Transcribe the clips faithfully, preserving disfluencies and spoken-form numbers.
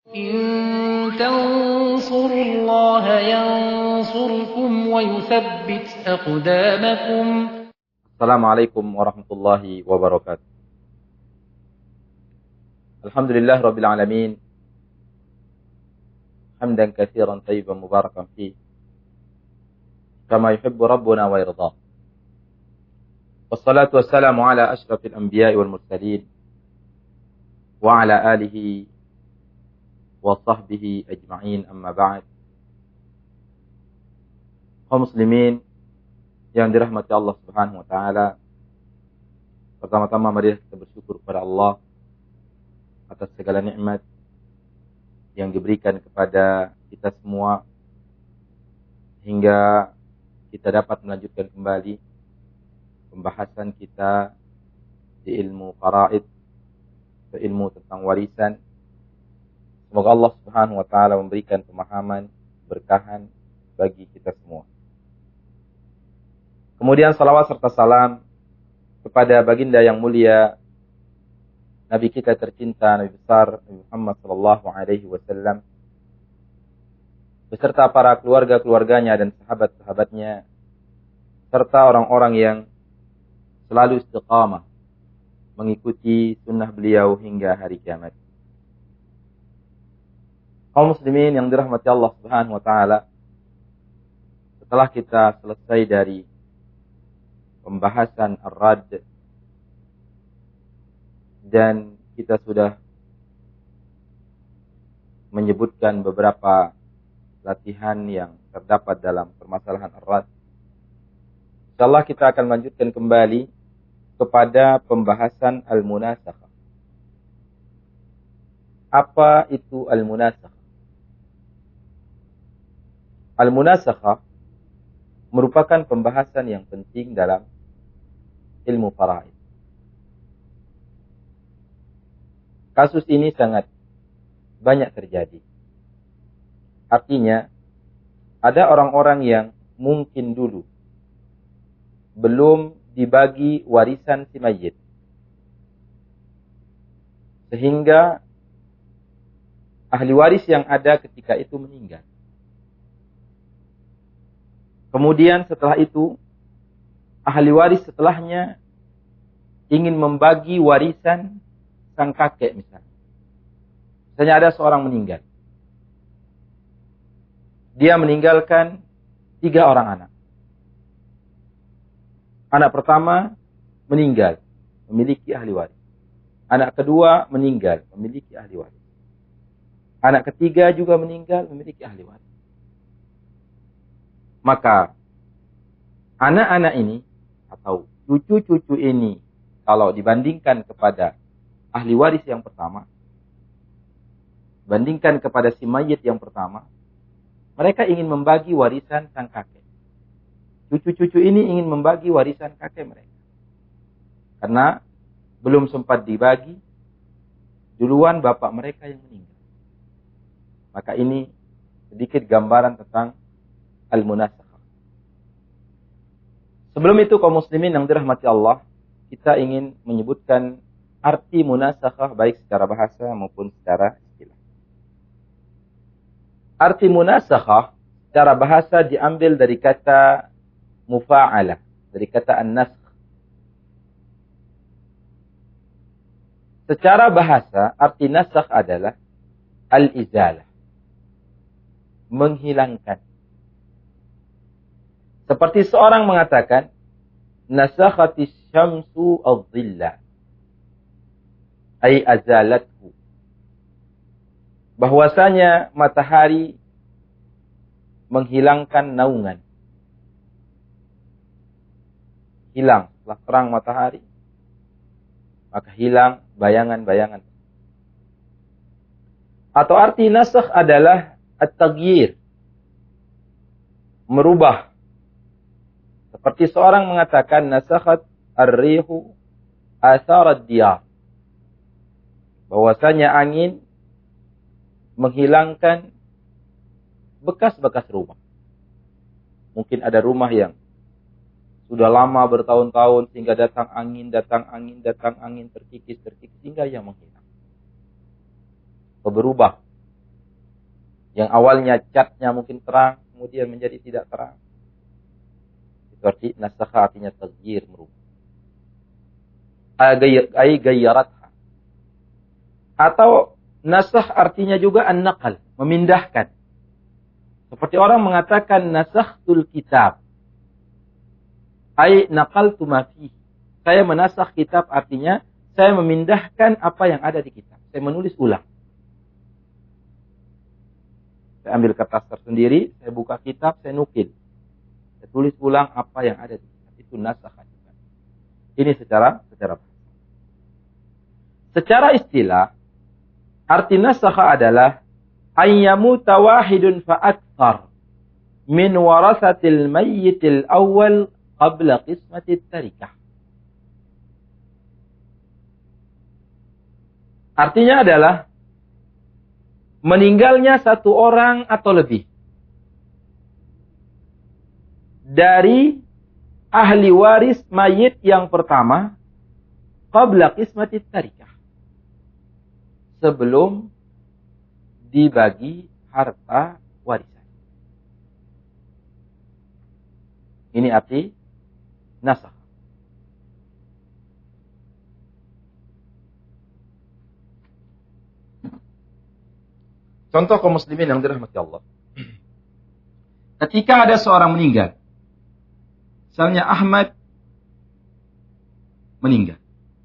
إن تنصروا الله ينصركم ويثبت أقدامكم. السلام عليكم ورحمة الله وبركاته. الحمد لله رب العالمين، حمدا كثيرا طيبا مباركا فيه كما يحب ربنا ويرضاه، والصلاة والسلام على أشرف الأنبياء والمرسلين وعلى آله وصحبه أجمعين. أما بعد. Kaum muslimin yang dirahmati Allah Subhanahu wa taala, pertama-tama mari kita bersyukur kepada Allah atas segala nikmat yang diberikan kepada kita semua hingga kita dapat melanjutkan kembali pembahasan kita di ilmu faraid, ilmu tentang warisan. Semoga Allah Subhanahu wa taala memberikan pemahaman, berkahan bagi kita semua. Kemudian salawat serta salam kepada baginda yang mulia, Nabi kita tercinta, Nabi besar Nabi Muhammad sallallahu alaihi wasallam, beserta para keluarga-keluarganya dan sahabat-sahabatnya, serta orang-orang yang selalu istiqamah mengikuti sunnah beliau hingga hari kiamat. Kaum muslimin yang dirahmati Allah Subhanahu wa taala, setelah kita selesai dari pembahasan ar-rad dan kita sudah menyebutkan beberapa latihan yang terdapat dalam permasalahan ar-rad, insyaallah kita akan lanjutkan kembali kepada pembahasan al-munasakhah. Apa itu al-munasakhah? Al-munasakhah merupakan pembahasan yang penting dalam ilmu faraid. Kasus ini sangat banyak terjadi. Artinya, ada orang-orang yang mungkin dulu belum dibagi warisan si mayit, sehingga ahli waris yang ada ketika itu meninggal. Kemudian setelah itu, ahli waris setelahnya ingin membagi warisan sang kakek misalnya. Misalnya ada seorang meninggal. Dia meninggalkan tiga orang anak. Anak pertama meninggal, memiliki ahli waris. Anak kedua meninggal, memiliki ahli waris. Anak ketiga juga meninggal, memiliki ahli waris. Maka anak-anak ini atau cucu-cucu ini, kalau dibandingkan kepada ahli waris yang pertama, bandingkan kepada si mayit yang pertama, mereka ingin membagi warisan sang kakek. Cucu-cucu ini ingin membagi warisan kakek mereka. Karena belum sempat dibagi, duluan bapak mereka yang meninggal. Maka ini sedikit gambaran tentang al-munasakhah. Sebelum itu, kaum muslimin yang dirahmati Allah, kita ingin menyebutkan arti munasakhah baik secara bahasa maupun secara istilah. Arti munasakhah secara bahasa diambil dari kata mufa'alah, dari kata an-nasakh. Secara bahasa, arti nasakh adalah al-izalah, menghilangkan. Seperti seorang mengatakan, nasakhatis syamsu adh-dhilla, ay azalathu. Bahwasanya matahari menghilangkan naungan. Hilang setelah terang matahari, maka hilang bayangan-bayangan. Atau arti nasakh adalah at-taghyir, merubah. Seperti seorang mengatakan nasakhat ar-rihu athar ad-diyar, bahwasanya angin menghilangkan bekas-bekas rumah. Mungkin ada rumah yang sudah lama bertahun-tahun sehingga datang angin, datang angin, datang angin, terkikis, terkikis hingga yang menghilang. Berubah Yang awalnya catnya mungkin terang, kemudian menjadi tidak terang. Itu arti nasakha, artinya taghyir, merubah. Ay gayyaratha. Atau nasakh artinya juga an-naqal, memindahkan. Seperti orang mengatakan nasakhtul kitab. Ay naqaltu ma fihi. Saya menasakh kitab artinya saya memindahkan apa yang ada di kitab. Saya menulis ulang. Saya ambil kertas tersendiri, saya buka kitab, saya nukil. Saya tulis ulang apa yang ada di kitab. Itu nasakh. Ini secara secara secara istilah, arti nasakh adalah ayyamuta wahidun fa akthar min warasatil mayyitil awwal qabla qismatit tarikah. Artinya adalah meninggalnya satu orang atau lebih dari ahli waris mayit yang pertama qabla qismatit tarikah, sebelum dibagi harta warisan. Ini arti nasakh. Contoh kaum muslimin yang dirahmati Allah. Ketika ada seorang meninggal, misalnya Ahmad meninggal.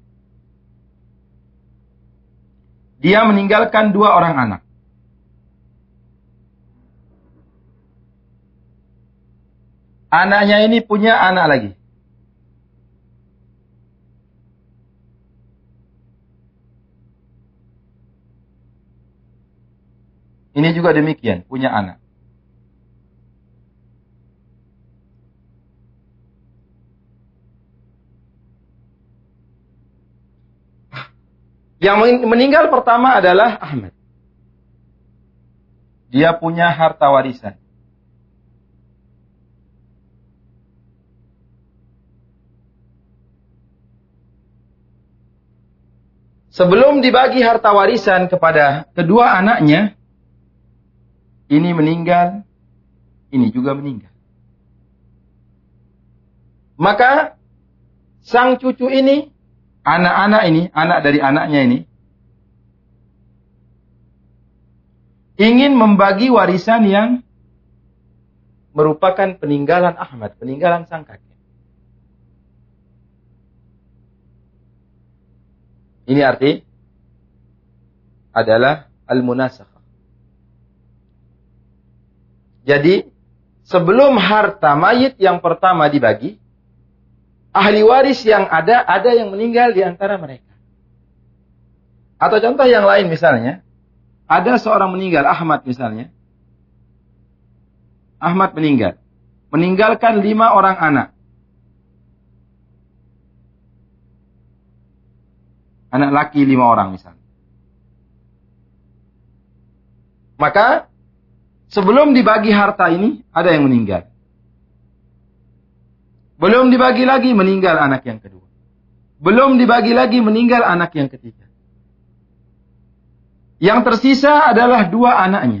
Dia meninggalkan dua orang anak. Anaknya ini punya anak lagi. Ini juga demikian, punya anak. Yang meninggal pertama adalah Ahmad. Dia punya harta warisan. Sebelum dibagi harta warisan kepada kedua anaknya, ini meninggal, ini juga meninggal. Maka sang cucu ini, anak-anak ini, anak dari anaknya ini, ingin membagi warisan yang merupakan peninggalan Ahmad, peninggalan sang kakek. Ini arti adalah al-munasakhah. Jadi, sebelum harta mayit yang pertama dibagi, ahli waris yang ada, ada yang meninggal di antara mereka. Atau contoh yang lain misalnya, ada seorang meninggal, Ahmad misalnya. Ahmad meninggal. Meninggalkan lima orang anak. Anak laki lima orang misalnya. Maka, sebelum dibagi harta ini, ada yang meninggal. Belum dibagi lagi, meninggal anak yang kedua. Belum dibagi lagi, meninggal anak yang ketiga. Yang tersisa adalah dua anaknya.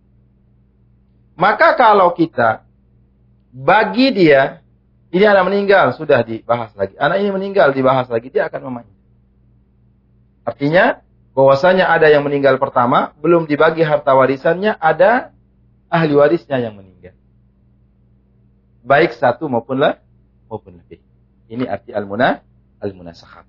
Maka kalau kita bagi dia, ini anak meninggal, sudah dibahas lagi. Anak ini meninggal, dibahas lagi, dia akan memanjang. Artinya, bahwasanya ada yang meninggal pertama, belum dibagi harta warisannya, ada ahli warisnya yang meninggal. Baik satu maupun lah, maupun lebih. Ini arti al-munah, al-munasakhah.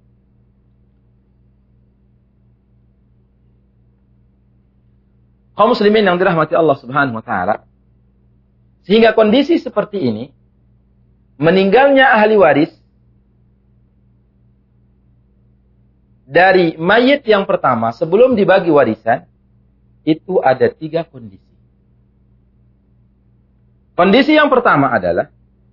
Kaum muslimin yang dirahmati Allah Subhanahu wa taala. Sehingga kondisi seperti ini, meninggalnya ahli waris dari mayit yang pertama sebelum dibagi warisan, itu ada tiga kondisi. Kondisi yang pertama adalah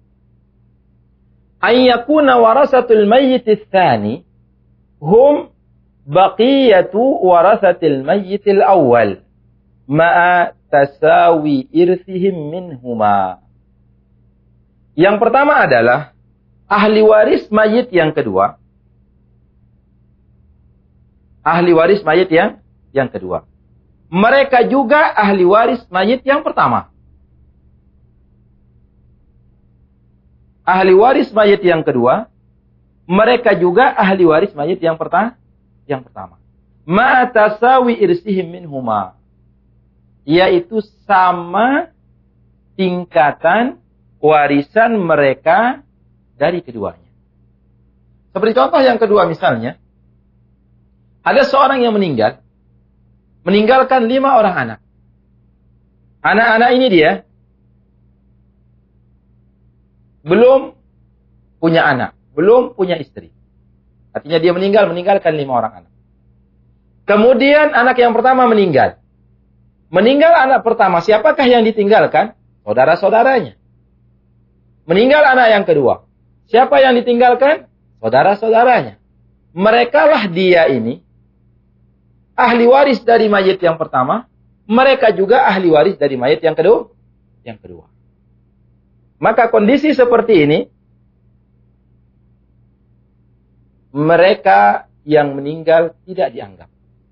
ayyakuna warasatul mayyitis tsani hum baqiyatu warasatil mayyitil awwal ma'a tasawi irthihim minhuma. Yang pertama adalah ahli waris mayit yang kedua. Ahli waris mayit yang yang kedua. mereka juga ahli waris mayit yang pertama. Ahli waris mayit yang kedua, mereka juga ahli waris mayit yang pertama. Yang pertama. Ma tasawi irsihim minhuma. Yaitu sama tingkatan warisan mereka dari keduanya. Seperti contoh yang kedua misalnya, ada seorang yang meninggal, meninggalkan lima orang anak. Anak-anak ini dia belum punya anak, belum punya istri. Artinya dia meninggal, meninggalkan lima orang anak. Kemudian anak yang pertama meninggal. Meninggal anak pertama, siapakah yang ditinggalkan? Saudara-saudaranya. Meninggal anak yang kedua. Siapa yang ditinggalkan? Saudara-saudaranya. Merekalah dia ini ahli waris dari mayit yang pertama. Mereka juga ahli waris dari mayit yang kedua. Yang kedua. Maka kondisi seperti ini, mereka yang meninggal tidak dianggap.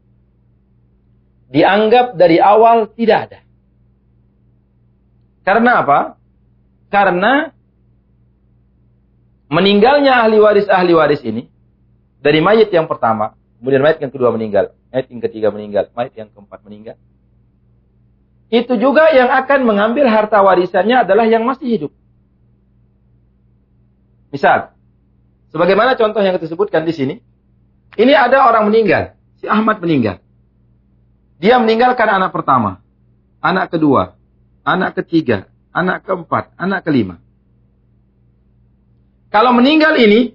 Dianggap dari awal tidak ada. Karena apa? Karena meninggalnya ahli waris-ahli waris ini dari mayit yang pertama, kemudian mayit yang kedua meninggal, mayit yang ketiga meninggal, mayit yang keempat meninggal. Itu juga yang akan mengambil harta warisannya adalah yang masih hidup. Misal, sebagaimana contoh yang kita sebutkan di sini, ini ada orang meninggal, si Ahmad meninggal. Dia meninggalkan anak pertama, anak kedua, anak ketiga, anak keempat, anak kelima. Kalau meninggal ini,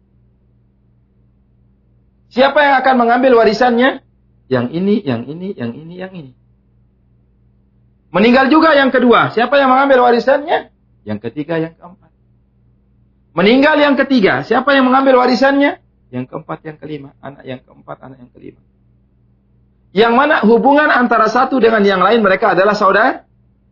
siapa yang akan mengambil warisannya? Yang ini, yang ini, yang ini, yang ini. Meninggal juga yang kedua, siapa yang mengambil warisannya? Yang ketiga, yang keempat. Meninggal yang ketiga, siapa yang mengambil warisannya? Yang keempat, yang kelima, anak yang keempat, anak yang kelima. Yang mana hubungan antara satu dengan yang lain mereka adalah saudara?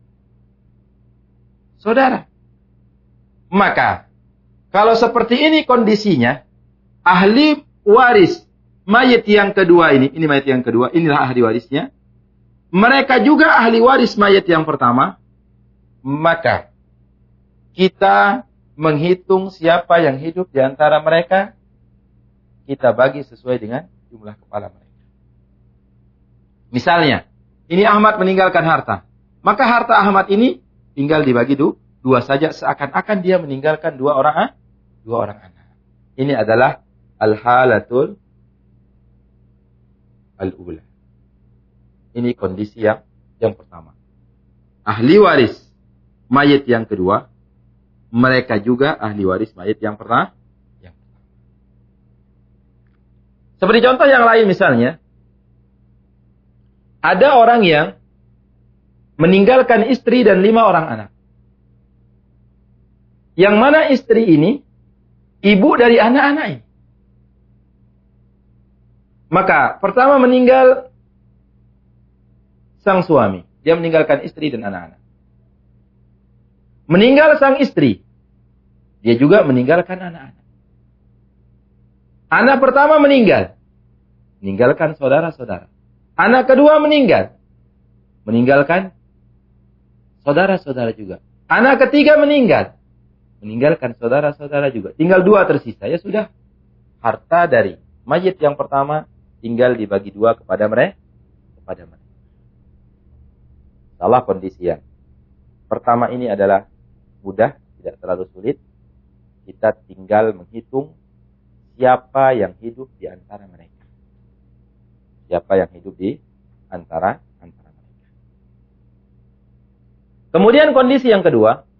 Saudara. Maka, kalau seperti ini kondisinya, ahli waris mayit yang kedua ini, ini mayit yang kedua, inilah ahli warisnya. Mereka juga ahli waris mayit yang pertama. Maka, kita menghitung siapa yang hidup di antara mereka, kita bagi sesuai dengan jumlah kepala mereka. Misalnya, ini Ahmad meninggalkan harta. Maka harta Ahmad ini tinggal dibagi du, dua saja, seakan-akan dia meninggalkan dua orang, dua orang anak. Ini adalah al-halatul al-ula. Ini kondisi yang, yang pertama. Ahli waris mayit yang kedua, mereka juga ahli waris mayit yang pertama. Yang pertama. Seperti contoh yang lain misalnya, ada orang yang meninggalkan istri dan lima orang anak. Yang mana istri ini ibu dari anak-anak ini. Maka pertama meninggal sang suami. Dia meninggalkan istri dan anak-anak. Meninggal sang istri. Dia juga meninggalkan anak-anak. Anak pertama meninggal. Meninggalkan saudara-saudara. Anak kedua meninggal. Meninggalkan saudara-saudara juga. Anak ketiga meninggal. Meninggalkan saudara-saudara juga. Tinggal dua tersisa. Ya sudah. Harta dari mayit yang pertama tinggal dibagi dua kepada mereka. Kepada mereka. Salah kondisi yang pertama ini adalah mudah. Tidak terlalu sulit. Kita tinggal menghitung siapa yang hidup di antara mereka. Siapa yang hidup di antara antara mereka. Kemudian kondisi yang kedua,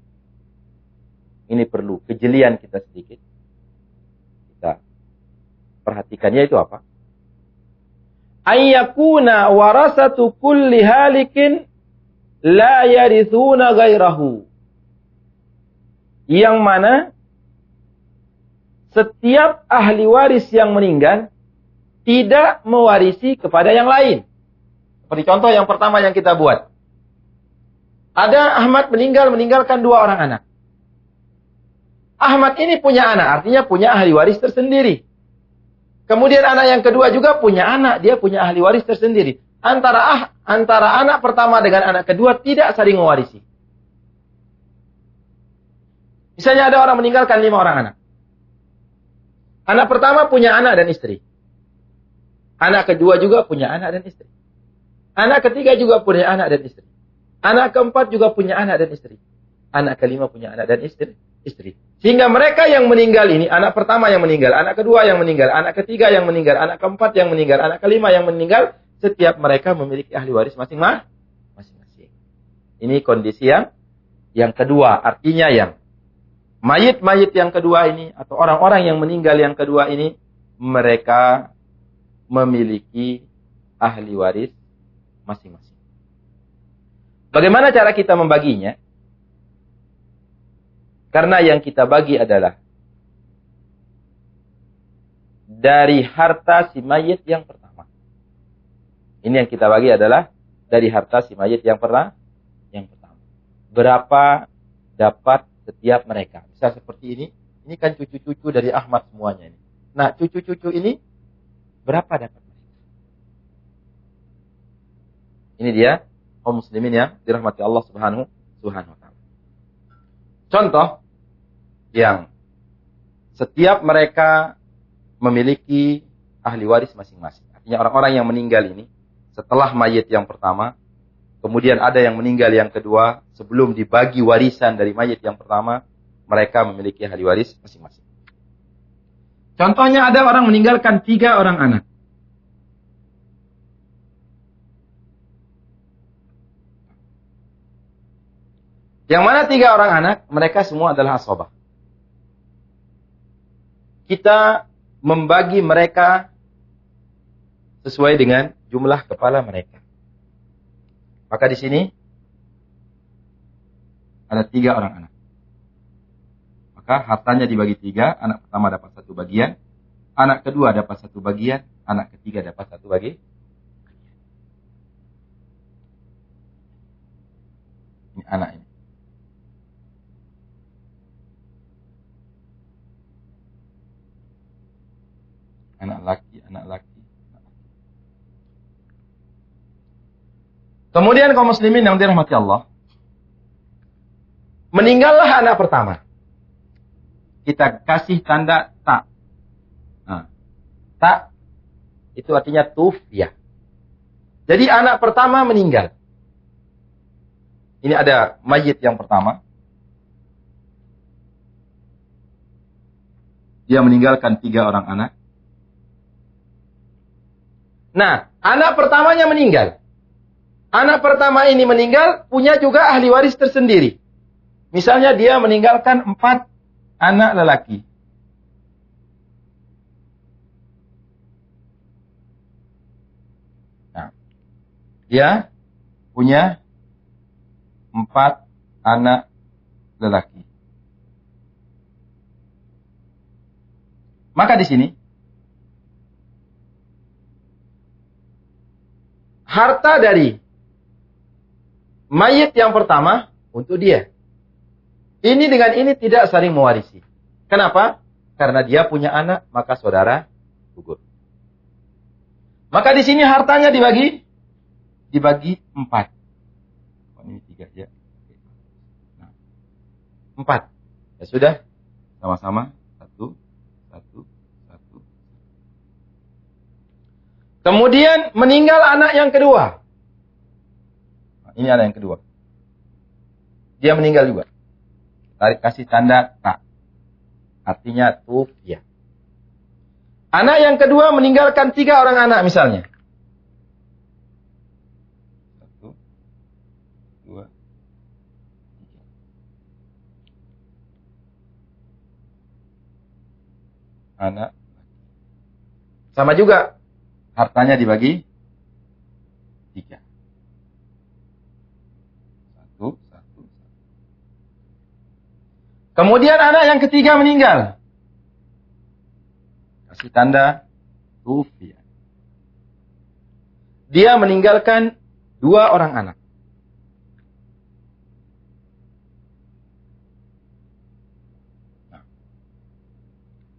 ini perlu kejelian kita sedikit. Kita perhatikan, yaitu apa? Ayyakuna warasatu kulli halikin la yarithuna ghairahu. Yang mana setiap ahli waris yang meninggal tidak mewarisi kepada yang lain. Seperti contoh yang pertama yang kita buat. Ada Ahmad meninggal, meninggalkan dua orang anak. Ahmad ini punya anak, artinya punya ahli waris tersendiri. Kemudian anak yang kedua juga punya anak, dia punya ahli waris tersendiri. antara ah, antara anak pertama dengan anak kedua tidak saling mewarisi. Misalnya ada orang meninggalkan lima orang anak. Anak pertama punya anak dan istri. Anak kedua juga punya anak dan istri. Anak ketiga juga punya anak dan istri. Anak keempat juga punya anak dan istri. Anak kelima punya anak dan istri. istri. Sehingga mereka yang meninggal ini, anak pertama yang meninggal, anak kedua yang meninggal, anak ketiga yang meninggal, anak keempat yang meninggal, anak kelima yang meninggal, setiap mereka memiliki ahli waris masing-masing. Ini kondisi yang, yang kedua. Artinya yang mayit-mayit yang kedua ini, atau orang-orang yang meninggal yang kedua ini, mereka memiliki ahli waris masing-masing. Bagaimana cara kita membaginya? Karena yang kita bagi adalah dari harta si mayit yang pertama. Ini yang kita bagi adalah dari harta si mayit yang pernah yang pertama. Berapa dapat setiap mereka? Bisa seperti ini. Ini kan cucu-cucu dari Ahmad semuanya ini. Nah, cucu-cucu ini berapa dapat mereka? Ini dia kaum muslimin yang dirahmati Allah Subhanahu Subhanahu wa taala. Contoh yang setiap mereka memiliki ahli waris masing-masing. Artinya orang-orang yang meninggal ini setelah mayit yang pertama, kemudian ada yang meninggal yang kedua, sebelum dibagi warisan dari mayit yang pertama, mereka memiliki ahli waris masing-masing. Contohnya ada orang meninggalkan tiga orang anak. Yang mana tiga orang anak, mereka semua adalah ashabah. Kita membagi mereka sesuai dengan jumlah kepala mereka. Maka di sini ada tiga orang anak. Maka hartanya dibagi tiga, anak pertama dapat satu bagian, anak kedua dapat satu bagian, anak ketiga dapat satu bagian. Ini anak ini. Anak laki, anak laki, anak laki. Kemudian kaum muslimin yang dirahmati Allah, meninggallah anak pertama. Kita kasih tanda tak. Nah, tak itu artinya tufya. Jadi anak pertama meninggal. Ini ada mayit yang pertama. Dia meninggalkan tiga orang anak. Nah, anak pertamanya meninggal. Anak pertama ini meninggal, punya juga ahli waris tersendiri. Misalnya dia meninggalkan empat anak lelaki. Nah, dia punya empat anak lelaki. Maka di sini harta dari mayit yang pertama untuk dia. Ini dengan ini tidak saling mewarisi. Kenapa? Karena dia punya anak, maka saudara gugur. Maka di sini hartanya dibagi dibagi empat. Oh, ini tiga ya. Nah, empat. Ya sudah, sama-sama satu, satu, satu. Kemudian meninggal anak yang kedua. Nah, ini anak yang kedua. Dia meninggal juga. Tarik kasih tanda tak. Artinya tufya. Anak yang kedua meninggalkan tiga orang anak misalnya. Satu, dua, tiga. Anak. Sama juga. Hartanya dibagi tiga. Satu, satu, satu. Kemudian anak yang ketiga meninggal. Kasih tanda tufya. Dia meninggalkan dua orang anak. Nah.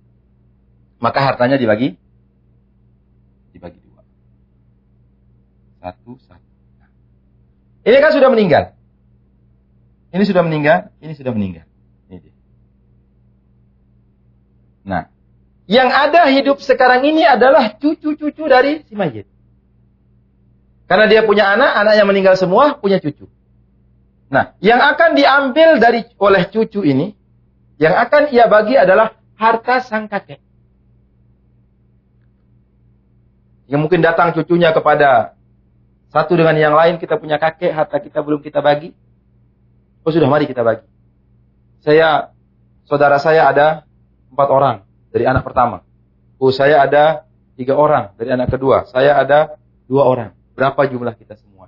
Maka hartanya dibagi dibagi dua. Satu, satu. Nah. Ini kan sudah meninggal. Ini sudah meninggal, ini sudah meninggal. Ini dia. Nah, yang ada hidup sekarang ini adalah cucu-cucu dari si mayit. Karena dia punya anak, anak yang meninggal semua punya cucu. Nah, yang akan diambil dari oleh cucu ini, yang akan ia bagi adalah harta sang kakek. Yang mungkin datang cucunya kepada satu dengan yang lain, kita punya kakek, harta kita belum kita bagi. Oh sudah, mari kita bagi. Saya, saudara saya ada empat orang dari anak pertama. Oh saya ada tiga orang dari anak kedua. Saya ada dua orang. Berapa jumlah kita semua?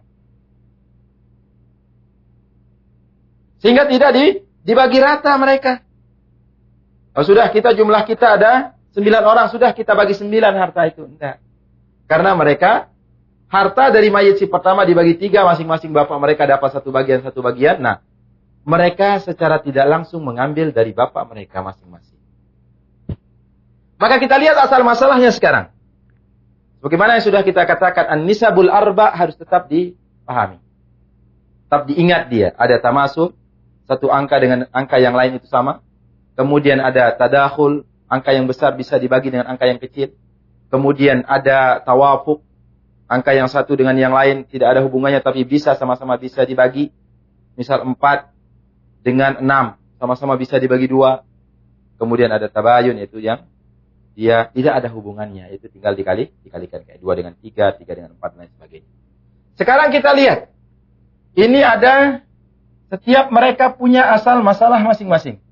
Sehingga tidak di, dibagi rata mereka. Oh sudah, kita jumlah kita ada sembilan orang. Sudah kita bagi sembilan harta itu. Tidak. Karena mereka, harta dari mayit si pertama dibagi tiga. Masing-masing bapak mereka dapat satu bagian, satu bagian. Nah, mereka secara tidak langsung mengambil dari bapak mereka masing-masing. Maka kita lihat asal masalahnya sekarang. Bagaimana yang sudah kita katakan, an-nisabul arba harus tetap dipahami. Tetap diingat dia. Ada tamasul, satu angka dengan angka yang lain itu sama. Kemudian ada tadakhul, angka yang besar bisa dibagi dengan angka yang kecil. Kemudian ada tawafuk, angka yang satu dengan yang lain tidak ada hubungannya tapi bisa sama-sama bisa dibagi. Misal empat dengan enam sama-sama bisa dibagi dua. Kemudian ada tabayun, yaitu yang dia tidak ada hubungannya, itu tinggal dikali dikalikan kayak dua dengan tiga, tiga dengan empat dan sebagainya. Sekarang kita lihat, ini ada setiap mereka punya asal masalah masing-masing.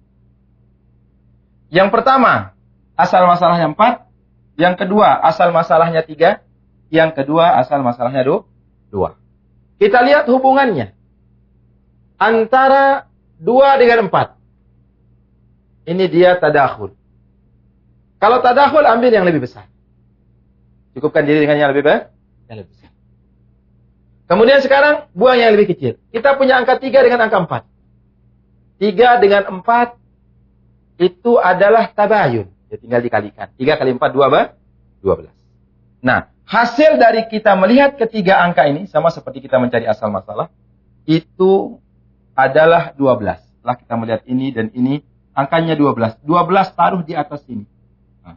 Yang pertama, asal masalahnya empat. Yang kedua, asal masalahnya tiga. Yang kedua, asal masalahnya dua. Kita lihat hubungannya antara dua dengan empat. Ini dia tadakhul. Kalau tadakhul, ambil yang lebih besar. Cukupkan diri dengan yang lebih besar. Yang lebih besar. Kemudian sekarang, buang yang lebih kecil. Kita punya angka tiga dengan angka empat. tiga dengan empat, itu adalah tabayun. Ya, tinggal dikalikan. tiga kali empat, dua belas. Nah, hasil dari kita melihat ketiga angka ini, sama seperti kita mencari asal masalah, itu adalah dua belas. Setelah kita melihat ini dan ini, angkanya dua belas. dua belas taruh di atas ini. Nah.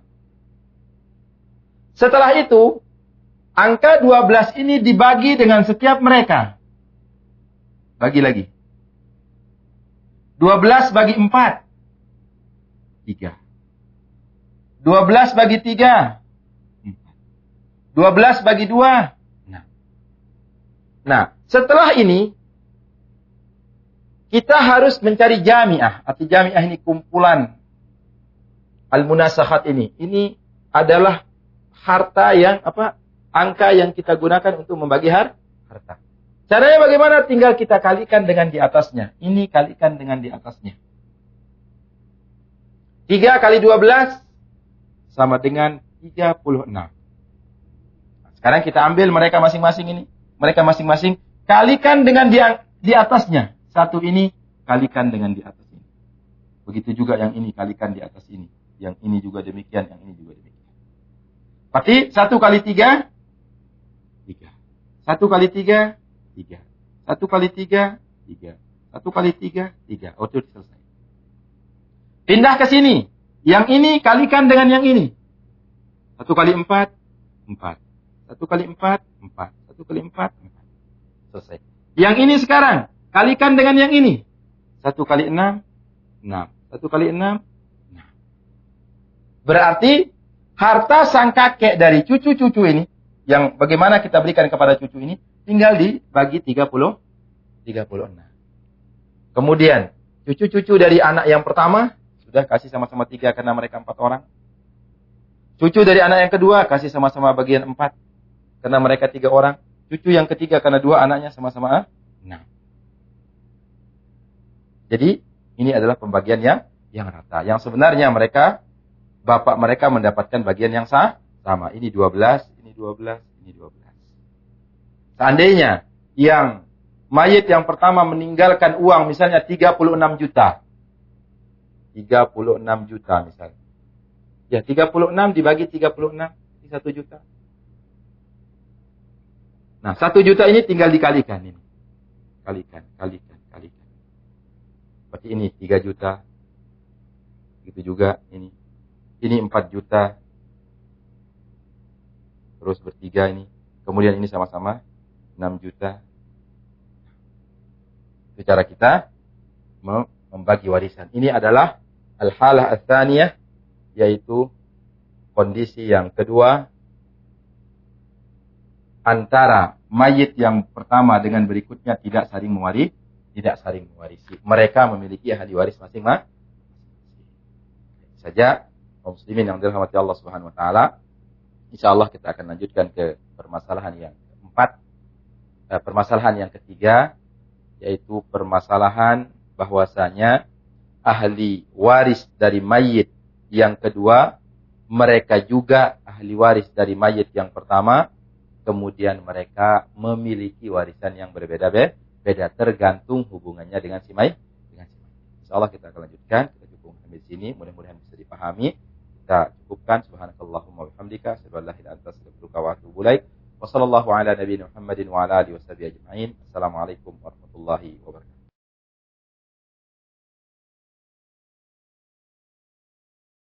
Setelah itu, angka dua belas ini dibagi dengan setiap mereka. Bagi lagi. dua belas bagi empat. tiga. dua belas bagi tiga. empat. dua belas bagi dua. enam. Nah, setelah ini, kita harus mencari jami'ah. Arti jami'ah ini kumpulan al-munasakhat ini. Ini adalah harta yang, apa, angka yang kita gunakan untuk membagi har- harta. Caranya bagaimana? Tinggal kita kalikan dengan di atasnya. Ini kalikan dengan di atasnya. tiga kali dua belas sama dengan tiga puluh enam. Nah, sekarang kita ambil mereka masing-masing ini. Mereka masing-masing kalikan dengan di, di atasnya. Satu ini kalikan dengan di atas ini. Begitu juga yang ini kalikan di atas ini. Yang ini juga demikian, yang ini juga demikian. Berarti satu kali tiga, tiga. Satu kali tiga, tiga. Satu kali tiga, tiga. Satu kali tiga, tiga. Oh, itu selesai. Pindah ke sini. Yang ini kalikan dengan yang ini. Satu kali empat, empat. Satu kali empat, empat. Satu kali empat, empat. Selesai. Yang ini sekarang kalikan dengan yang ini. Satu kali enam, enam. Satu kali enam, enam. Berarti harta sang kakek dari cucu-cucu ini, yang bagaimana kita berikan kepada cucu ini, tinggal dibagi tiga puluh, tiga puluh enam. Kemudian, cucu-cucu dari anak yang pertama, sudah kasih sama-sama tiga karena mereka empat orang. Cucu dari anak yang kedua, kasih sama-sama bagian empat karena mereka tiga orang. Cucu yang ketiga karena dua anaknya sama-sama enam. Jadi, ini adalah pembagian yang, yang rata. Yang sebenarnya mereka, bapak mereka mendapatkan bagian yang sah, sama. Ini dua belas, ini dua belas, ini dua belas. Seandainya yang mayit yang pertama meninggalkan uang misalnya tiga puluh enam juta. tiga puluh enam juta misalnya. Ya, tiga puluh enam dibagi tiga puluh enam, ini satu juta. Nah, satu juta ini tinggal dikalikan ini. Kalikan, kalikan, kalikan. Seperti ini tiga juta. Begitu juga ini. Ini empat juta. Terus bertiga ini. Kemudian ini sama-sama enam juta. Itu cara kita membagi warisan. Ini adalah al-halah ats-tsaniyah, yaitu kondisi yang kedua antara mayit yang pertama dengan berikutnya tidak saling mewarisi, tidak saling mewarisi. Mereka memiliki ahli waris masing-masing. Saja kaum muslimin yang dirahmati Allah Subhanahu wa taala. Insyaallah kita akan lanjutkan ke permasalahan yang keempat. Eh, permasalahan yang ketiga yaitu permasalahan bahwasanya ahli waris dari mayit yang kedua mereka juga ahli waris dari mayit yang pertama, kemudian mereka memiliki warisan yang berbeda-beda tergantung hubungannya dengan si mayit. Dengan si mayit. Insyaallah kita akan lanjutkan. Kita cukup sampai di sini. Mudah-mudahan bisa dipahami. Kita cukupkan. Subhanakallahumma wa bihamdika, asyhadu an la ilaha illa anta, astaghfiruka wa atubu ilaik. Wa sallallahu ala nabiyina Muhammadin wa ala alihi washabihi ajma'in. Assalamualaikum warahmatullahi wabarakatuh.